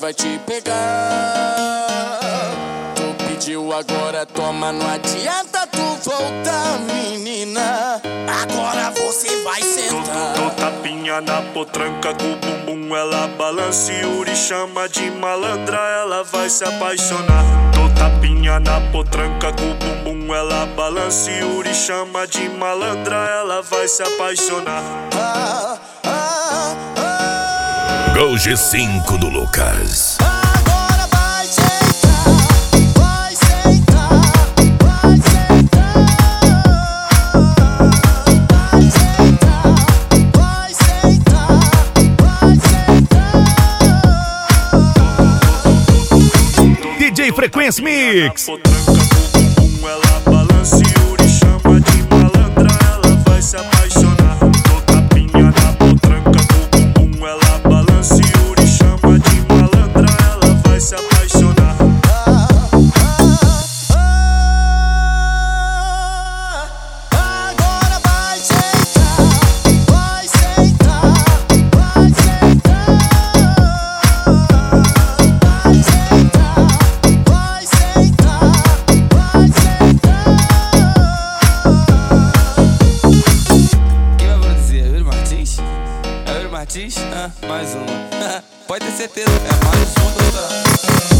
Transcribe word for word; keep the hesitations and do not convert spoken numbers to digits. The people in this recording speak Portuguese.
vai te pegar. Tu pediu agora, toma, não adianta tu voltar, menina. Agora você vai sentar. Tô, tô, tô tapinha na potranca com o bumbum, ela balança e Yuri chama de malandra, ela vai se apaixonar. Tô tapinha na potranca com o bumbum, ela balança e Yuri chama de malandra, ela vai se apaixonar. Ah, ah, ah. Gol G cinco do Lucas. Agora vai sentar, vai sentar, vai sentar, vai sentar, vai sentar, vai sentar. D J Frequência Mix. Na potranca com o bumbum, ela balança e Yuri chama de malandra, ela vai se apaixonar. Tô tapinha na potranca com o bumbum, ela balança e Yuri chama de malandra, ela vai se apaixonar. Agora vai sentar, vai sentar, vai sentar, vai sentar, vai sentar, vai sentar. Quem vai produzir? É o Yuri Martins? É o Yuri Martins? Ah, mais um. Pode ter certeza, é mais um, doutor.